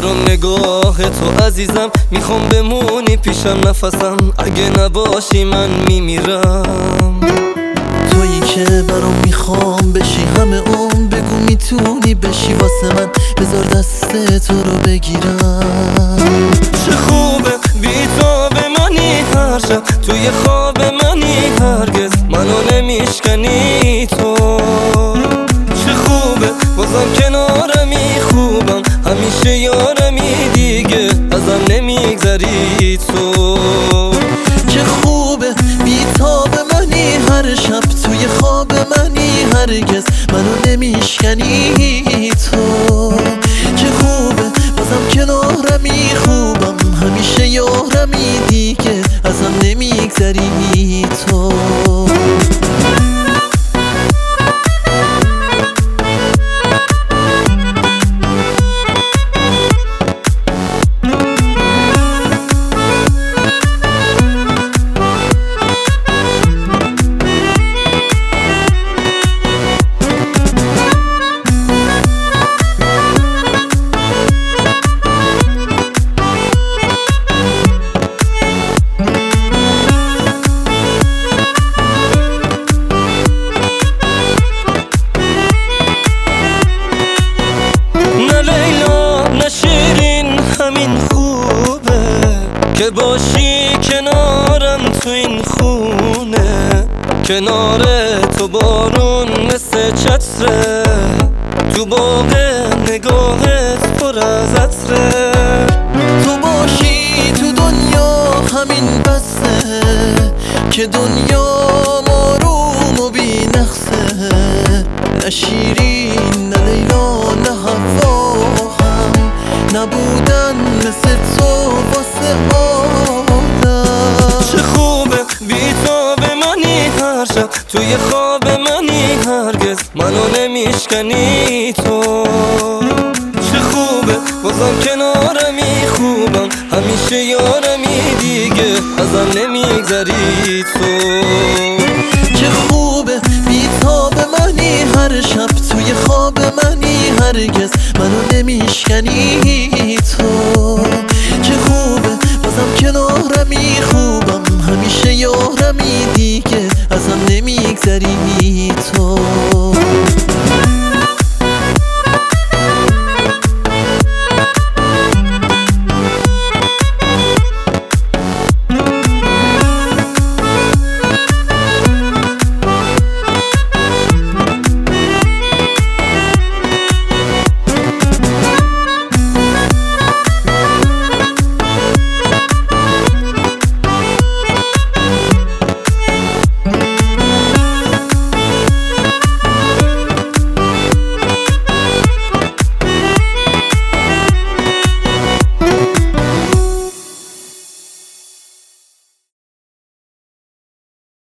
برام نگاه تو عزیزم، میخوام بمونی پیشم نفسم، اگه نباشی من میمیرم. تویی که برام میخوام بشی همه اون، بگو میتونی بشی واسه من، بذار دست تو رو بگیرم. چه خوبه بی تو بمانی هر شب، توی خواب منی هرگز منو نمیشکنی تو. چه خوبه بازم کنارمی، خوبم همیشه یارمی، دیگه ازم نمیگذری تو. چه خوبه بی تاب منی هر شب، توی خواب منی هرگز منو نمیشکنی تو. چه خوبه بازم کنارمی، خوبم همیشه یارمی، دیگه ازم نمیگذری تو. همین خوبه که باشی کنارم تو این خونه، کنار تو بارون مثل چتره، تو باغ نگاهت پر از عطره. تو باشی تو دنیا همین بسه، که دنیا آروم و بی نقصه. نه شیرین نه لیلا نه حوا هم نبودن مثل تو واسه آدم. چه خوبه بی تو بمانی هر شب، توی خواب منی هرگز منو نمیشکنی تو. چه خوبه بازم کنارمی، خوبم همیشه یارمی، دیگه ازم نمیگذری تو.